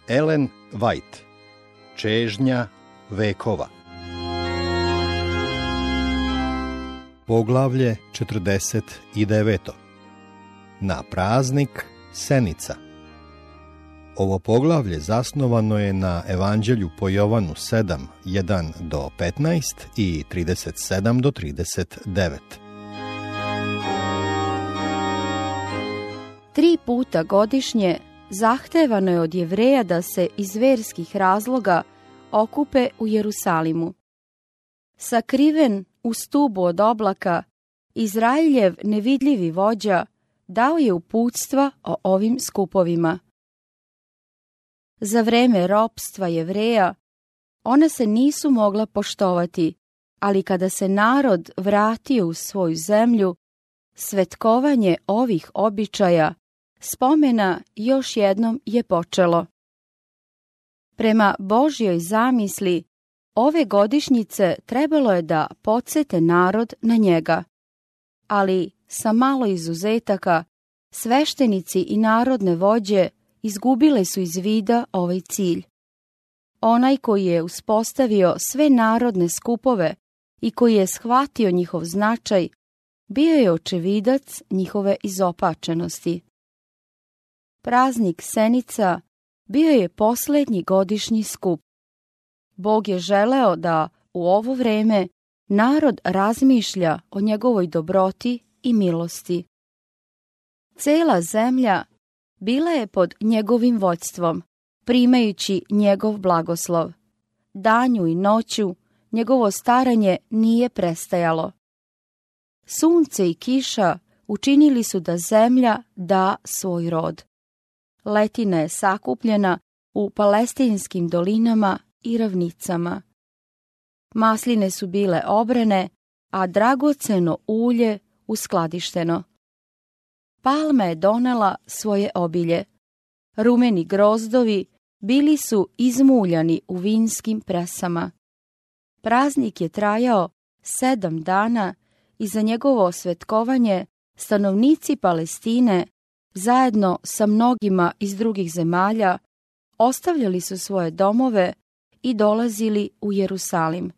Ellen White, Čežnja vekova. Poglavlje 49. Na praznik Senica. Ovo poglavlje zasnovano je na Evanđelju po Jovanu 7, 1-15 i 37-39. 3 puta godišnje zahtevano je od Jevreja da se iz verskih razloga okupe u Jerusalimu. Sakriven u stubu od oblaka, Izraeljev nevidljivi vođa dao je uputstva o ovim skupovima. Za vreme ropstva Jevreja ona se nisu mogla poštovati, ali kada se narod vratio u svoju zemlju, svetkovanje ovih običaja, spomena još jednom je počelo. Prema Božjoj zamisli, ove godišnjice trebalo je da podsete narod na njega, ali sa malo izuzetaka, sveštenici i narodne vođe izgubile su iz vida ovaj cilj. Onaj koji je uspostavio sve narodne skupove i koji je shvatio njihov značaj, bio je očevidac njihove izopačenosti. Praznik Senica bio je posljednji godišnji skup. Bog je želeo da u ovo vreme narod razmišlja o njegovoj dobroti i milosti. Cela zemlja bila je pod njegovim vođstvom, primajući njegov blagoslov. Danju i noću njegovo staranje nije prestajalo. Sunce i kiša učinili su da zemlja da svoj rod. Letina je sakupljena u palestinskim dolinama i ravnicama. Masline su bile obrane, a dragoceno ulje uskladišteno. Palma je donela svoje obilje. Rumeni grozdovi bili su izmuljani u vinskim presama. Praznik je trajao 7 dana i za njegovo osvetkovanje stanovnici Palestine, zajedno sa mnogima iz drugih zemalja, ostavljali su svoje domove i dolazili u Jerusalim.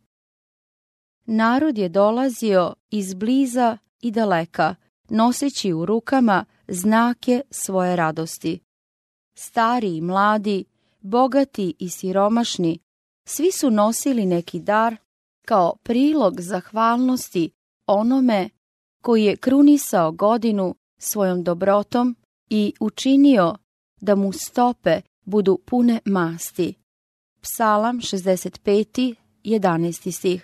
Narod je dolazio iz bliza i daleka, noseći u rukama znake svoje radosti. Stari i mladi, bogati i siromašni, svi su nosili neki dar kao prilog zahvalnosti onome koji je krunisao godinu svojom dobrotom i učinio da mu stope budu pune masti. Psalam 65, 11 stih.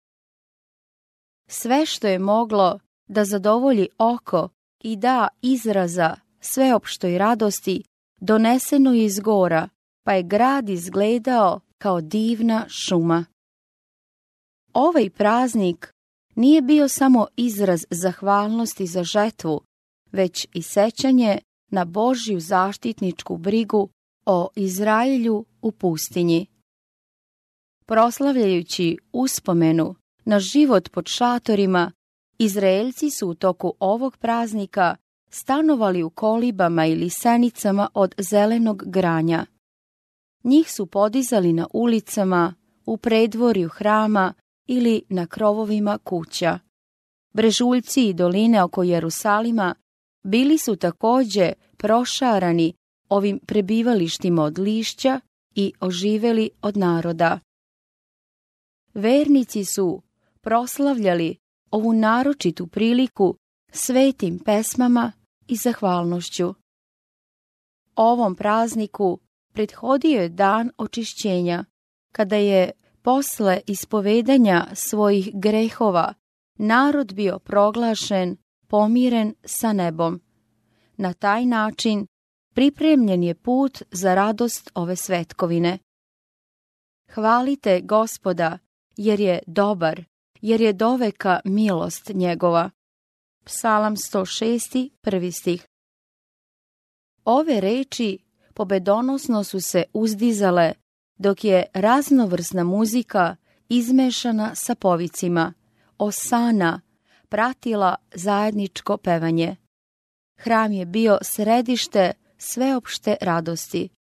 Sve što je moglo da zadovolji oko i da izraza sveopštoj radosti, doneseno je iz gora, pa je grad izgledao kao divna šuma. Ovaj praznik nije bio samo izraz zahvalnosti za žetvu, već i sećanje na Božju zaštitničku brigu o Izraelju u pustinji. Proslavljajući uspomenu na život pod šatorima, Izraelci su u toku ovog praznika stanovali u kolibama ili senicama od zelenog granja. Njih su podizali na ulicama, u predvorju hrama ili na krovovima kuća. Brežuljci i doline oko Jerusalima bili su također prošarani ovim prebivalištima od lišća i oživeli od naroda. Vernici su proslavljali ovu naročitu priliku svetim pesmama i zahvalnošću. Ovom prazniku prethodio je dan očišćenja, kada je posle ispovedanja svojih grehova narod bio proglašen pomiren sa nebom. Na taj način pripremljen je put za radost ove svetkovine. Hvalite Gospoda, jer je dobar, jer je doveka milost njegova. Psalam 106, 1 stih. Ove reči pobedonosno su se uzdizale, dok je raznovrsna muzika izmešana sa povicima, osana pratila zajedničko pevanje. Hram je bio središte sveopšte radosti.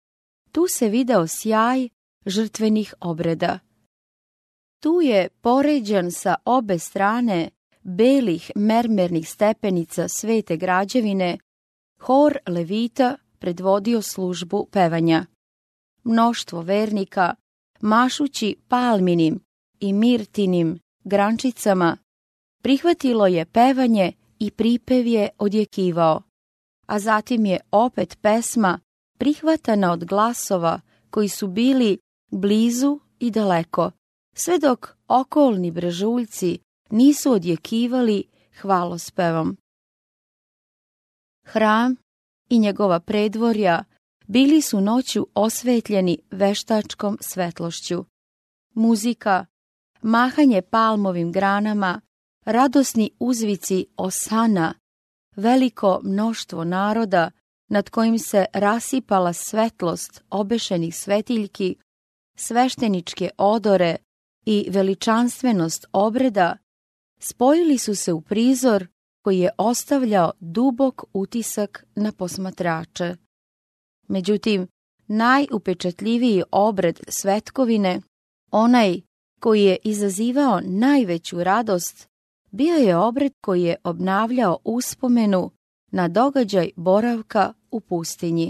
Tu se video sjaj žrtvenih obreda. Tu je poređan sa obe strane belih mermernih stepenica svete građevine, hor levita predvodio službu pevanja. Mnoštvo vernika, mašući palminim i mirtinim grančicama, prihvatilo je pevanje i pripev je odjekivao, a zatim je opet pesma prihvatana od glasova koji su bili blizu i daleko, sve dok okolni brežuljci nisu odjekivali hvalospevom. Hram i njegova predvorja bili su noću osvetljeni veštačkom svetlošću. Muzika, mahanje palmovim granama, radosni uzvici osana, veliko mnoštvo naroda nad kojim se rasipala svetlost obešenih svetiljki, svešteničke odore i veličanstvenost obreda, spojili su se u prizor koji je ostavljao dubok utisak na posmatrače. Međutim, najupečatljiviji obred svetkovine, onaj koji je izazivao najveću radost, bio je obred koji je obnavljao uspomenu na događaj boravka u pustinji.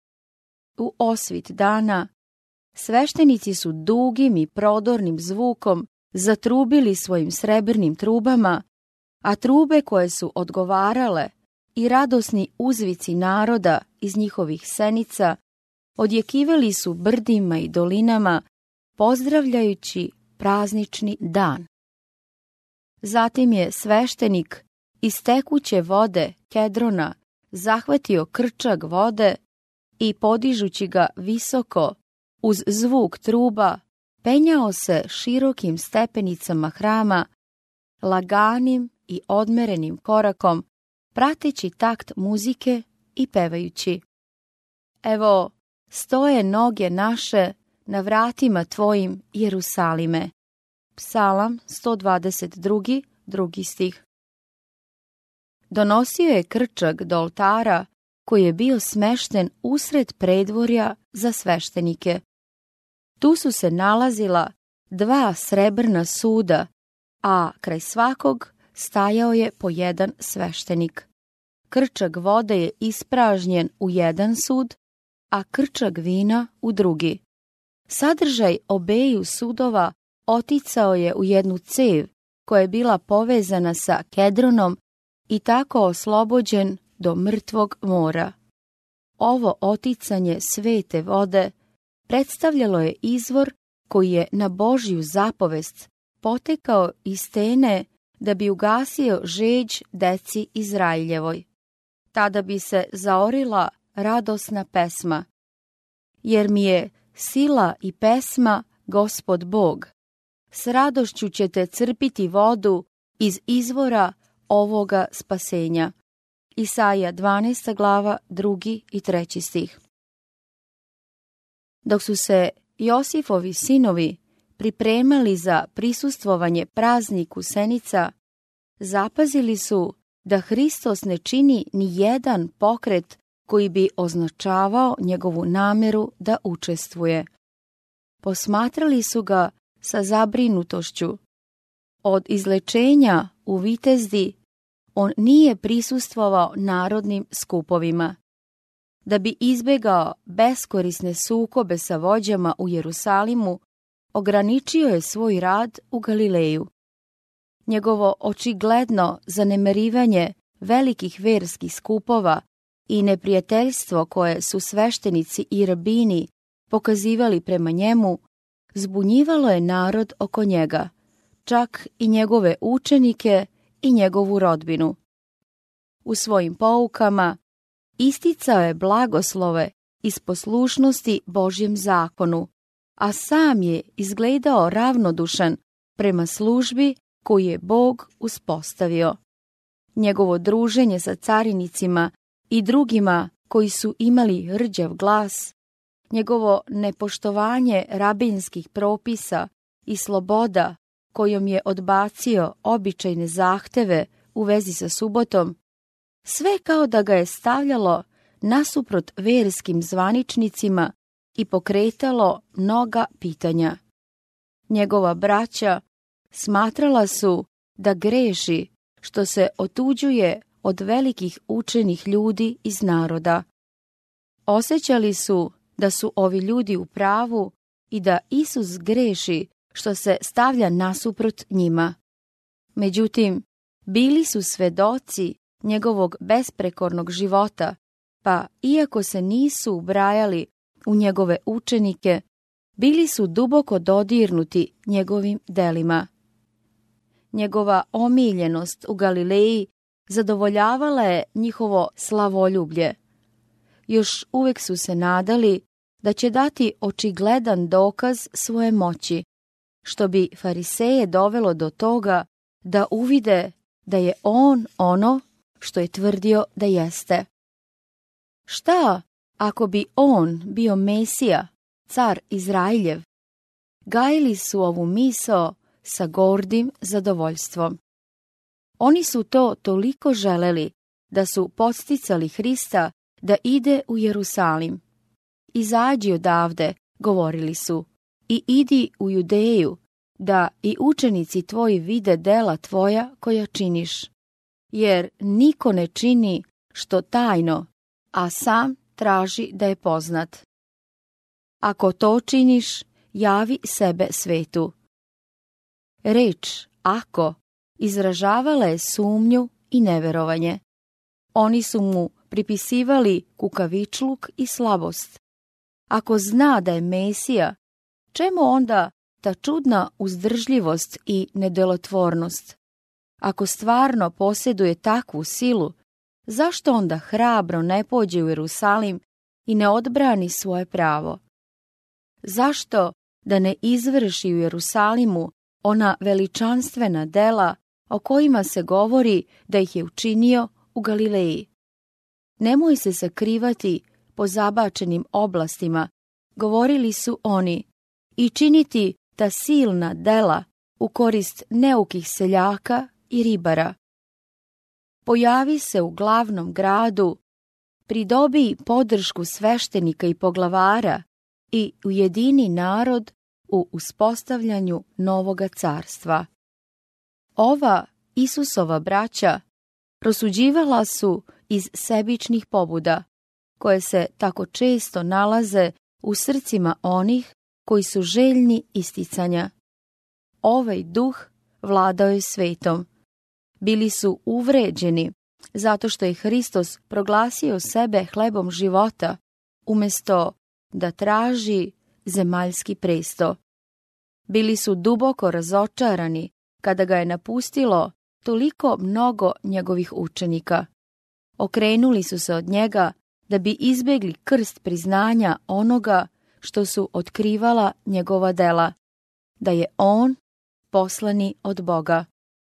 U osvit dana, sveštenici su dugim i prodornim zvukom zatrubili svojim srebrnim trubama, a trube koje su odgovarale i radosni uzvici naroda iz njihovih senica odjekivali su brdima i dolinama, pozdravljajući praznični dan. Zatim je sveštenik iz tekuće vode Kedrona zahvatio krčag vode i podižući ga visoko uz zvuk truba, penjao se širokim stepenicama hrama, laganim i odmerenim korakom, prateći takt muzike i pevajući: Evo, stoje noge naše na vratima tvojim, Jerusalime. Psalam 122, 2. stih. Donosio je krčag do oltara koji je bio smešten usred predvorja za sveštenike. Tu su se nalazila 2 srebrna suda, a kraj svakog stajao je po jedan sveštenik. Krčag vode je ispražnjen u jedan sud, a krčag vina u drugi. Sadržaj obeju sudova oticao je u jednu cev koja je bila povezana sa Kedronom i tako oslobođen do mrtvog mora. Ovo oticanje svete vode predstavljalo je izvor koji je na Božju zapovest potekao iz stene da bi ugasio žeđ deci Izraeljevoj. Tada bi se zaorila radosna pesma: Jer mi je sila i pesma Gospod Bog. S radošću ćete crpiti vodu iz izvora ovoga spasenja. Isaija 12. glava 2. i 3. stih. Dok su se Josifovi sinovi pripremali za prisustvovanje prazniku Senica, zapazili su da Hristos ne čini ni jedan pokret koji bi označavao njegovu nameru da učestvuje. Posmatrali su ga sa zabrinutošću. Od izlečenja u Vitezdi on nije prisustvovao narodnim skupovima. Da bi izbegao beskorisne sukobe sa vođama u Jerusalimu, ograničio je svoj rad u Galileju. Njegovo očigledno zanemarivanje velikih verskih skupova i neprijateljstvo koje su sveštenici i rabini pokazivali prema njemu, zbunjivalo je narod oko njega, čak i njegove učenike i njegovu rodbinu. U svojim poukama isticao je blagoslove iz poslušnosti Božjem zakonu, a sam je izgledao ravnodušan prema službi koju je Bog uspostavio. Njegovo druženje sa carinicima i drugima koji su imali rđav glas, njegovo nepoštovanje rabinskih propisa i sloboda kojom je odbacio običajne zahteve u vezi sa subotom, sve kao da ga je stavljalo nasuprot verskim zvaničnicima i pokretalo mnoga pitanja. Njegova braća smatrala su da greši što se otuđuje od velikih učenih ljudi iz naroda. Osjećali su da su ovi ljudi u pravu i da Isus greši što se stavlja nasuprot njima. Međutim, bili su svedoci njegovog besprekornog života, pa iako se nisu ubrajali u njegove učenike, bili su duboko dodirnuti njegovim delima. Njegova omiljenost u Galileji zadovoljavala je njihovo slavoljublje. Još uvijek su se nadali da će dati očigledan dokaz svoje moći, što bi fariseje dovelo do toga da uvide da je on ono što je tvrdio da jeste. Šta ako bi on bio Mesija, car Izrailjev? Gajili su ovu misao sa gordim zadovoljstvom. Oni su to toliko želeli da su podsticali Hrista da ide u Jerusalim. Izađi odavde, govorili su, i idi u Judeju, da i učenici tvoji vide dela tvoja koja činiš. Jer niko ne čini što tajno, a sam traži da je poznat. Ako to činiš, javi sebe svetu. Reč ako izražavala je sumnju i neverovanje. Oni su mu pripisivali kukavičluk i slabost. Ako zna da je Mesija, čemu onda ta čudna uzdržljivost i nedelotvornost? Ako stvarno posjeduje takvu silu, zašto onda hrabro ne pođe u Jerusalim i ne odbrani svoje pravo? Zašto da ne izvrši u Jerusalimu ona veličanstvena dela o kojima se govori da ih je učinio u Galileji? Nemoj se sakrivati po zabačenim oblastima, govorili su oni, i činiti ta silna dela u korist neukih seljaka i ribara. Pojavi se u glavnom gradu, pridobi podršku sveštenika i poglavara i ujedini narod u uspostavljanju novoga carstva. Ova Isusova braća prosuđivala su iz sebičnih pobuda, koje se tako često nalaze u srcima onih koji su željni isticanja. Ovaj duh vladao je svetom. Bili su uvređeni zato što je Hristos proglasio sebe hlebom života, umjesto da traži zemaljski presto. Bili su duboko razočarani kada ga je napustilo toliko mnogo njegovih učenika. Okrenuli su se od njega da bi izbjegli krst priznanja onoga što su otkrivala njegova dela, da je on poslani od Boga.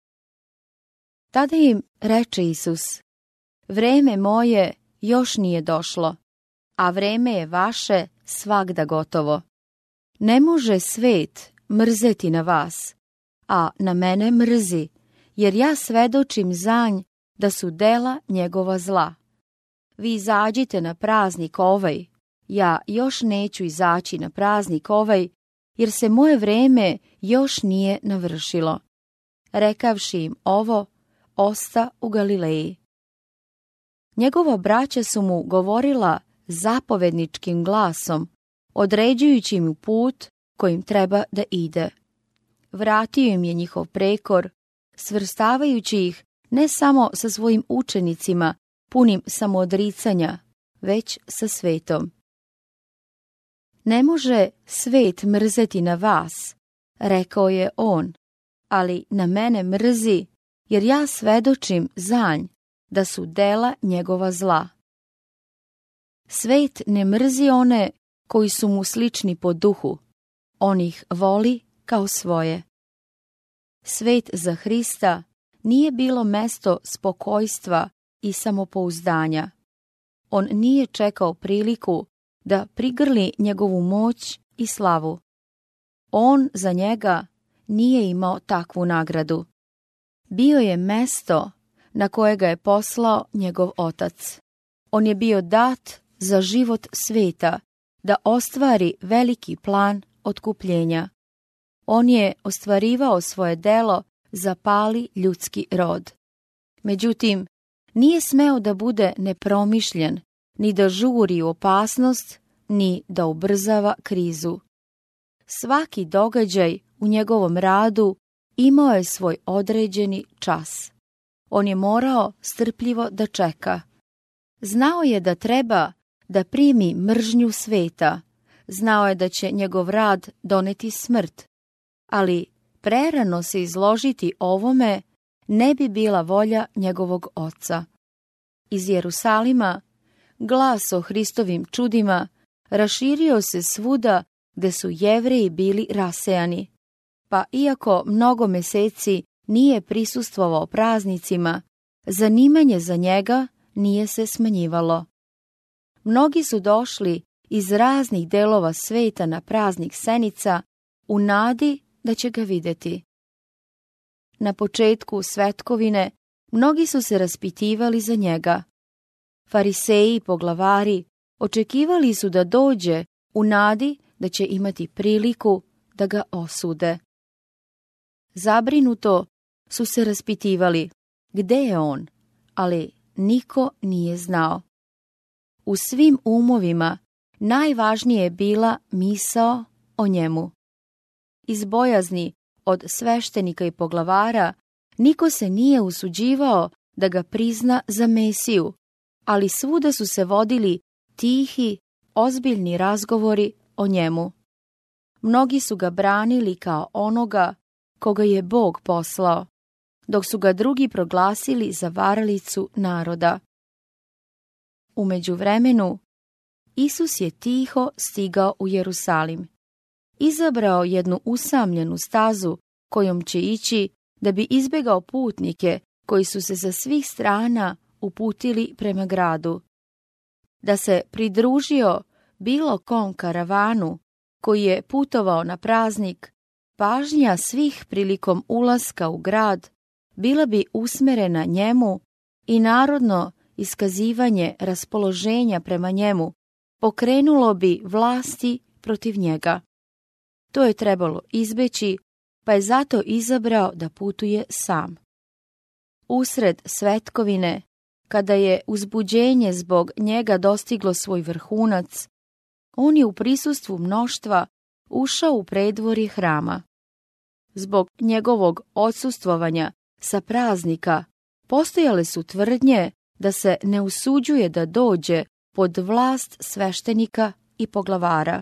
Tada im reče Isus, vreme moje još nije došlo, a vreme je vaše svagda gotovo. Ne može svet mrzeti na vas, a na mene mrzi, jer ja svedočim zanj da su dela njegova zla. Vi izađite na praznik ovaj, ja još neću izaći na praznik ovaj, jer se moje vreme još nije navršilo. Rekavši im ovo, osta u Galileji. Njegova braća su mu govorila zapovedničkim glasom, određujući mu put kojim treba da ide. Vratio im je njihov prekor, svrstavajući ih ne samo sa svojim učenicima, punim samoodricanja, već sa svetom. Ne može svet mrzeti na vas, rekao je on, ali na mene mrzi, jer ja svedočim zanj da su dela njegova zla. Svet ne mrzi one koji su mu slični po duhu, on ih voli kao svoje. Svet za Hrista nije bilo mesto spokojstva i samopouzdanja. On nije čekao priliku da prigrli njegovu moć i slavu. On za njega nije imao takvu nagradu. Bio je mesto na koje ga je poslao njegov otac. On je bio dat za život sveta, da ostvari veliki plan otkupljenja. On je ostvarivao svoje delo zapali ljudski rod. Međutim, nije smeo da bude nepromišljen, ni da žuri u opasnost, ni da ubrzava krizu. Svaki događaj u njegovom radu imao je svoj određeni čas. On je morao strpljivo da čeka. Znao je da treba da primi mržnju sveta. Znao je da će njegov rad doneti smrt. Ali prerano se izložiti ovome ne bi bila volja njegovog oca. Iz Jerusalima glas o Hristovim čudima raširio se svuda gde su Jevreji bili rasejani. Pa iako mnogo meseci nije prisustvovao praznicima, zanimanje za njega nije se smanjivalo. Mnogi su došli iz raznih delova sveta na praznik Senica u nadi da će ga vidjeti. Na početku svetkovine mnogi su se raspitivali za njega. Fariseji i poglavari očekivali su da dođe u nadi da će imati priliku da ga osude. Zabrinuto su se raspitivali gde je on, ali niko nije znao. U svim umovima najvažnije je bila misao o njemu. Iz bojazni od sveštenika i poglavara niko se nije usuđivao da ga prizna za Mesiju, ali svuda su se vodili tihi, ozbiljni razgovori o njemu. Mnogi su ga branili kao onoga koga je Bog poslao, dok su ga drugi proglasili za varalicu naroda. U međuvremenu, Isus je tiho stigao u Jerusalim. Izabrao jednu usamljenu stazu kojom će ići da bi izbegao putnike koji su se sa svih strana uputili prema gradu. Da se pridružio bilo kom karavanu koji je putovao na praznik, pažnja svih prilikom ulaska u grad bila bi usmerena njemu i narodno iskazivanje raspoloženja prema njemu pokrenulo bi vlasti protiv njega. To je trebalo izbeći, pa je zato izabrao da putuje sam. Usred svetkovine, kada je uzbuđenje zbog njega dostiglo svoj vrhunac, on je u prisustvu mnoštva ušao u predvorje hrama. Zbog njegovog odsustvovanja sa praznika postojale su tvrdnje da se ne usuđuje da dođe pod vlast sveštenika i poglavara.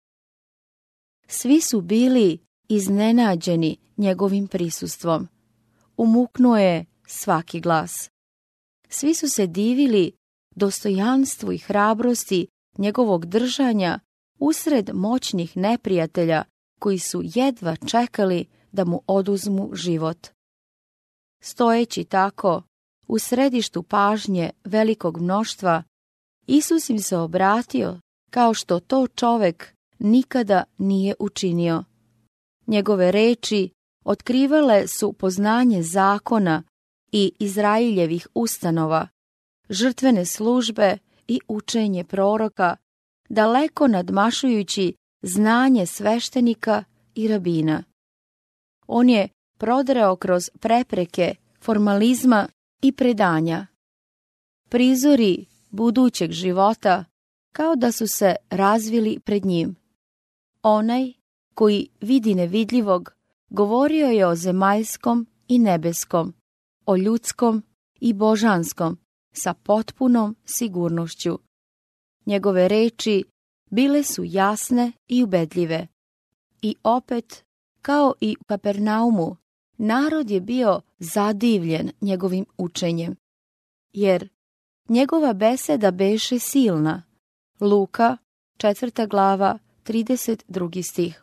Svi su bili iznenađeni njegovim prisustvom. Umuknuo je svaki glas. Svi su se divili dostojanstvu i hrabrosti njegovog držanja usred moćnih neprijatelja koji su jedva čekali da mu oduzmu život. Stojeći tako, u središtu pažnje velikog mnoštva, Isus im se obratio kao što to čovek nikada nije učinio. Njegove reči otkrivale su poznanje zakona i Izraeljevih ustanova, žrtvene službe i učenje proroka, daleko nadmašujući znanje sveštenika i rabina. On je prodrao kroz prepreke formalizma i predanja. Prizori budućeg života kao da su se razvili pred njim. Onaj koji vidi nevidljivog govorio je o zemaljskom i nebeskom, o ljudskom i božanskom sa potpunom sigurnošću. Njegove reči bile su jasne i ubedljive. I opet, kao i u Kapernaumu, narod je bio zadivljen njegovim učenjem, jer njegova beseda beše silna. Luka, 4. glava, 32. stih.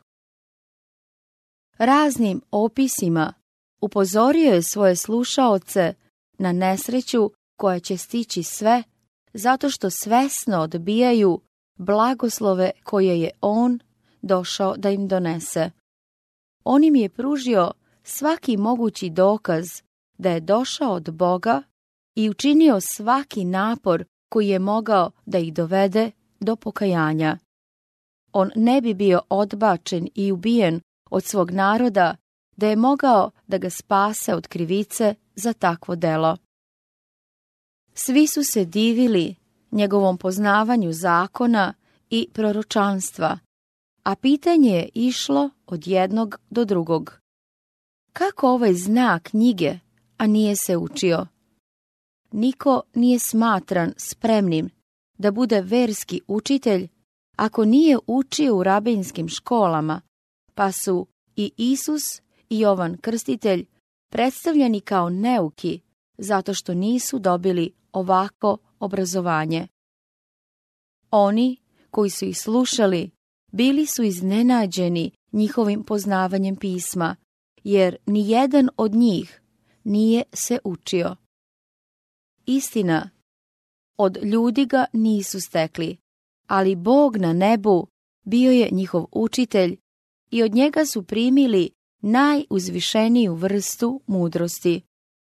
Raznim opisima upozorio je svoje slušaoce na nesreću koja će stići sve, zato što svesno odbijaju blagoslove koje je on došao da im donese. On im je pružio svaki mogući dokaz da je došao od Boga i učinio svaki napor koji je mogao da ih dovede do pokajanja. on ne bi bio odbačen i ubijen od svog naroda, da je mogao da ga spase od krivice za takvo delo. Svi su se divili njegovom poznavanju zakona i proročanstva, a pitanje je išlo od jednog do drugog. Kako ovaj zna knjige, a nije se učio? Niko nije smatran spremnim da bude verski učitelj ako nije učio u rabinskim školama, pa su i Isus i Jovan Krstitelj predstavljeni kao neuki zato što nisu dobili ovako obrazovanje. Oni koji su ih slušali bili su iznenađeni njihovim poznavanjem pisma, jer ni jedan od njih nije se učio. Istina, od ljudi ga nisu stekli, ali Bog na nebu bio je njihov učitelj i od njega su primili najuzvišeniju vrstu mudrosti.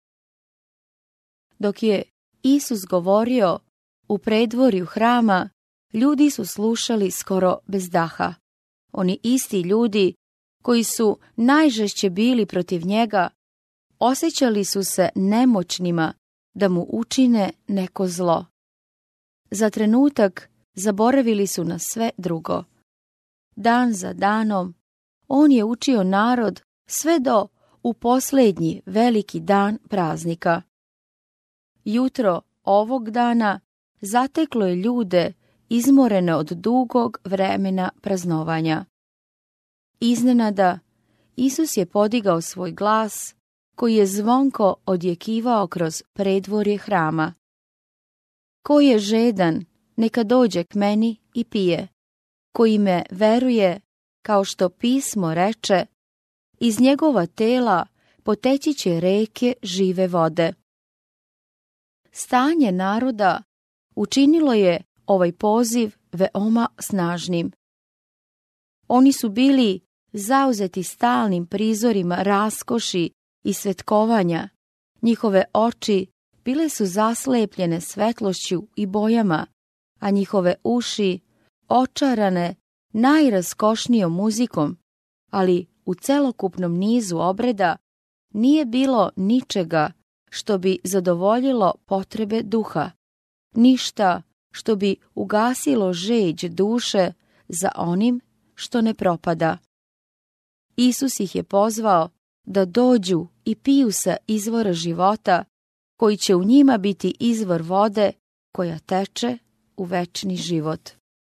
Dok je Isus govorio u predvorju hrama, ljudi su slušali skoro bez daha. Oni isti ljudi koji su najžešće bili protiv njega, osjećali su se nemoćnima da mu učine neko zlo. Za trenutak zaboravili su na sve drugo. Dan za danom on je učio narod sve do u posljednji veliki dan praznika. Jutro ovog dana zateklo je ljude izmorene od dugog vremena praznovanja. Iznenada, Isus je podigao svoj glas, koji je zvonko odjekivao kroz predvorje hrama. Ko je žedan, neka dođe k meni i pije. Koji me veruje, kao što pismo reče, iz njegova tela poteći će reke žive vode. Stanje naroda učinilo je ovaj poziv veoma snažnim. Oni su bili zauzeti stalnim prizorima raskoši i svetkovanja. Njihove oči bile su zaslepljene svetlošću i bojama, a njihove uši očarane najraskošnijom muzikom, ali u celokupnom nizu obreda nije bilo ničega što bi zadovoljilo potrebe duha, ništa što bi ugasilo žeđ duše za onim što ne propada. Isus ih je pozvao da dođu i piju sa izvora života, koji će u njima biti izvor vode koja teče u večni život.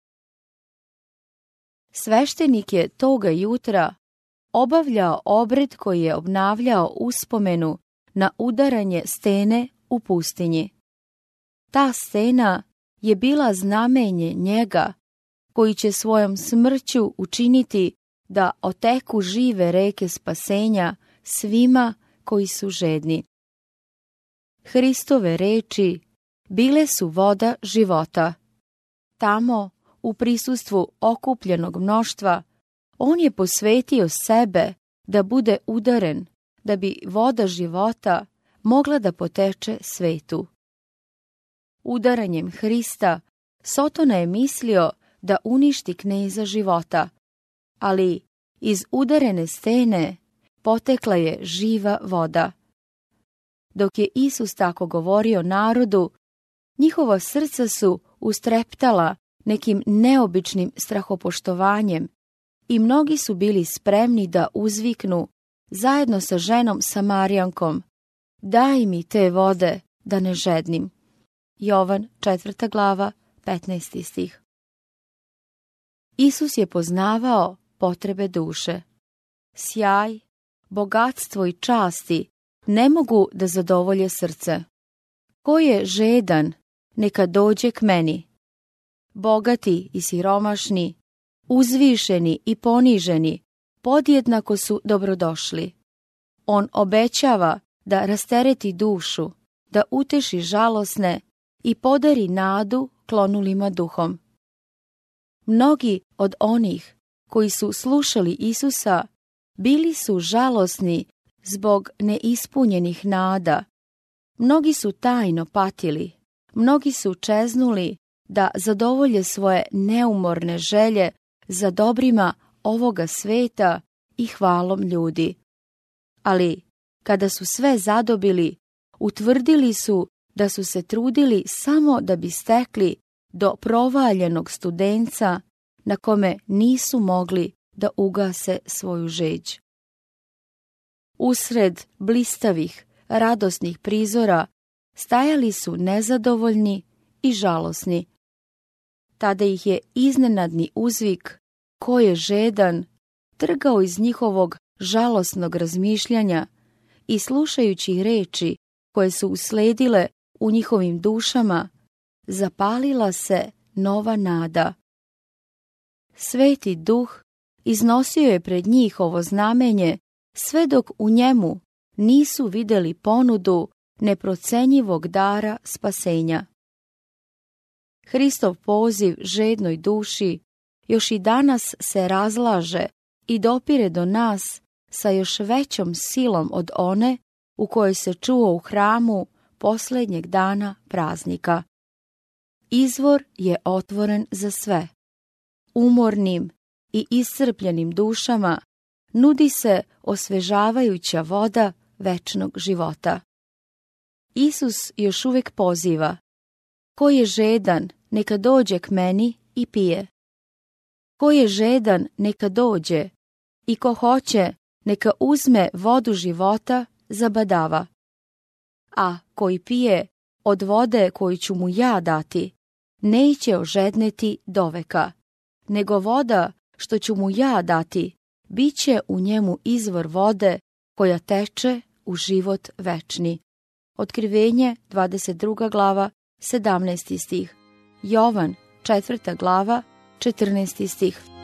Sveštenik je toga jutra obavljao obred koji je obnavljao uspomenu na udaranje stene u pustinji. Ta stena je bila znamenje njega, koji će svojom smrću učiniti da oteku žive reke spasenja svima koji su žedni. Hristove reči bile su voda života. Tamo, u prisustvu okupljenog mnoštva, on je posvetio sebe da bude udaren, da bi voda života mogla da poteče svetu. Udaranjem Hrista, Sotona je mislio da uništi kneza života, ali iz udarene stene potekla je živa voda. Dok je Isus tako govorio narodu, njihova srca su ustreptala nekim neobičnim strahopoštovanjem i mnogi su bili spremni da uzviknu zajedno sa ženom Samarijankom: daj mi te vode da ne žednim. Jovan 4. glava 15. stih. Isus je poznavao potrebe duše. Sjaj, bogatstvo i časti ne mogu da zadovolje srce. Ko je žedan, neka dođe k meni. Bogati i siromašni, uzvišeni i poniženi, podjednako su dobrodošli. On obećava da rastereti dušu, da uteši žalosne i podari nadu klonulima duhom. Mnogi od onih koji su slušali Isusa bili su žalosni zbog neispunjenih nada. Mnogi su tajno patili, mnogi su čeznuli da zadovolje svoje neumorne želje za dobrima ovoga sveta i hvalom ljudi. Ali, kada su sve zadobili, utvrdili su da su se trudili samo da bi stekli do provaljenog studenca na kome nisu mogli da ugase svoju žeđ. Usred blistavih, radosnih prizora stajali su nezadovoljni i žalosni. Tada ih je iznenadni uzvik "Ko je žedan" trgao iz njihovog žalosnog razmišljanja i slušajući reči koje su usledile u njihovim dušama, zapalila se nova nada. Sveti Duh iznosio je pred njih ovo znamenje sve dok u njemu nisu vidjeli ponudu neprocenjivog dara spasenja. Hristov poziv žednoj duši još i danas se razlaže i dopire do nas sa još većom silom od one u kojoj se čuo u hramu posljednjeg dana praznika. Izvor je otvoren za sve. Umornim i iscrpljenim dušama nudi se osvežavajuća voda večnog života. Isus još uvijek poziva: "Ko je žedan, neka dođe k meni i pije. Ko je žedan, neka dođe, i ko hoće, neka uzme vodu života zabadava. A koji pije od vode koju ću mu ja dati, neće ožedneti doveka, nego voda što ću mu ja dati, bit će u njemu izvor vode koja teče u život večni." Otkrivenje, 22. glava, 17. stih. Jovan, 4. glava, 14. stih.